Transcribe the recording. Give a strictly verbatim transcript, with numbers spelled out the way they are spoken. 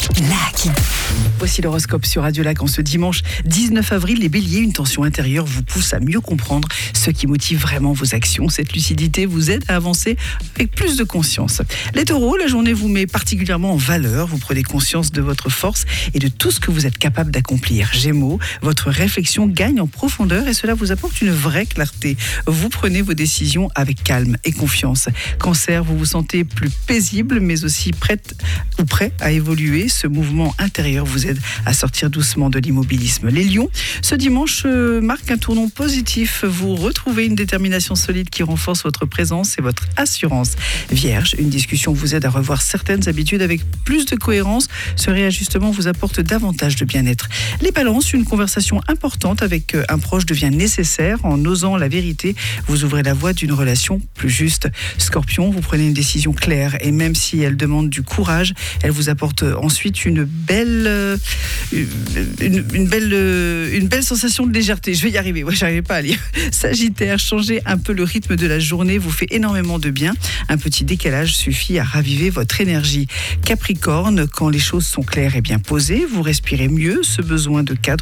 Lac. Voici l'horoscope sur Radio Lac en ce dimanche dix-neuf avril. Les béliers, une tension intérieure vous pousse à mieux comprendre ce qui motive vraiment vos actions. Cette lucidité vous aide à avancer avec plus de conscience. Les taureaux, la journée vous met particulièrement en valeur. Vous prenez conscience de votre force et de tout ce que vous êtes capable d'accomplir. Gémeaux, votre réflexion gagne en profondeur et cela vous apporte une vraie clarté. Vous prenez vos décisions avec calme et confiance. Cancer, vous vous sentez plus paisible mais aussi prête ou prêt à évoluer. Ce mouvement intérieur vous aide à sortir doucement de l'immobilisme. Les lions, ce dimanche euh, marque un tournant positif. Vous retrouvez une détermination solide qui renforce votre présence et votre assurance. Vierge, une discussion vous aide à revoir certaines habitudes avec plus de cohérence. Ce réajustement vous apporte davantage de bien-être. Les balances, une conversation importante avec un proche devient nécessaire. En osant la vérité, vous ouvrez la voie d'une relation plus juste. Scorpion, vous prenez une décision claire et même si elle demande du courage, elle vous apporte ensuite une belle, une, une belle, une belle sensation de légèreté. Je vais y arriver, ouais, j'arrivais pas à lire. Sagittaire, changer un peu le rythme de la journée vous fait énormément de bien. Un petit décalage suffit à raviver votre énergie. Capricorne, quand les choses sont claires et bien posées, vous respirez mieux ce besoin de cadre